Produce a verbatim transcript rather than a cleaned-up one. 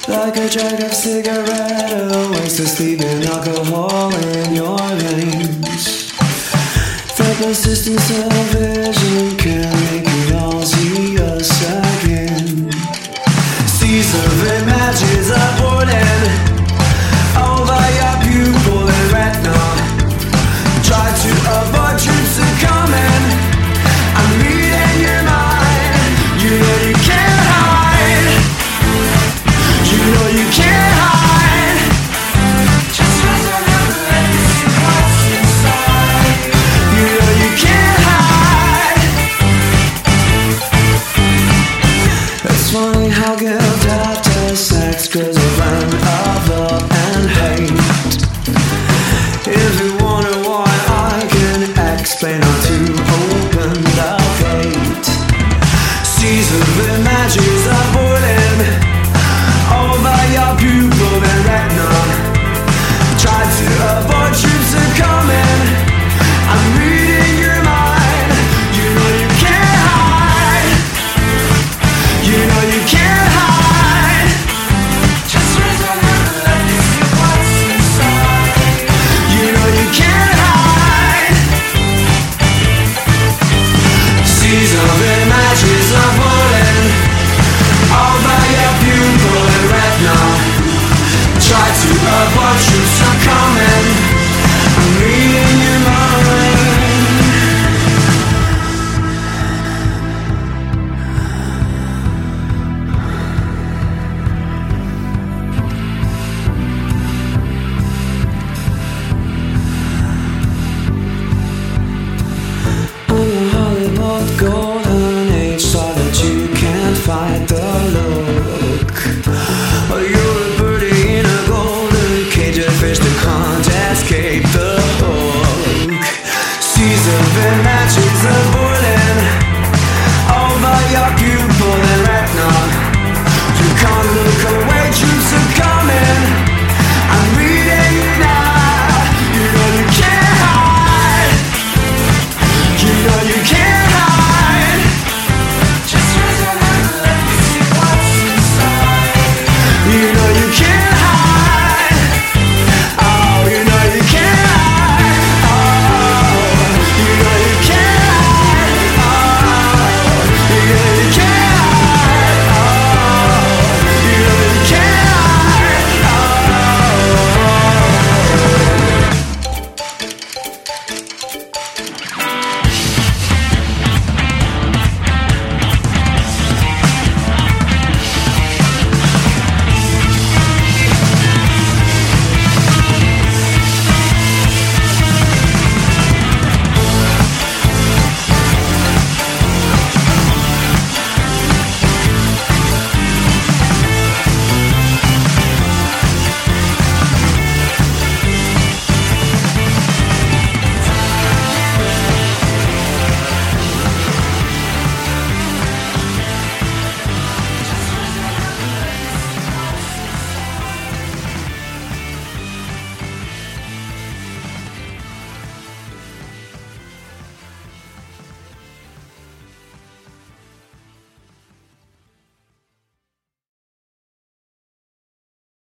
Like a drag of cigarette, a waste of sleeping alcohol in your veins. The persistence of vision can make it all see us again. Seas of images are boiling over your pupil and retina. Try to avoid truths are coming. I'm reading your mind. You know you can't hide. You know you can't hide. Just rise around and see what's inside. You know you can't hide. It's funny how guilt after sex grows a blend of love and hate. If you wonder why, I can explain how to open the gate. Seas of images are boiling over your pupil and retina. Try to avoid truths are coming. I'm reading your mind. You know you can't hide. You know you can't hide. Just raise your hand and let me see what's inside. You know you can't hide. Seas of images are boiling over your pupil and retina. Try to avoid truths are coming. I'm reading your mind. On the Hollywood golden age, saw that you can't fight the look. Oh, you're a birdie in a golden cage, a fish that can't escape the hook. Seas of images of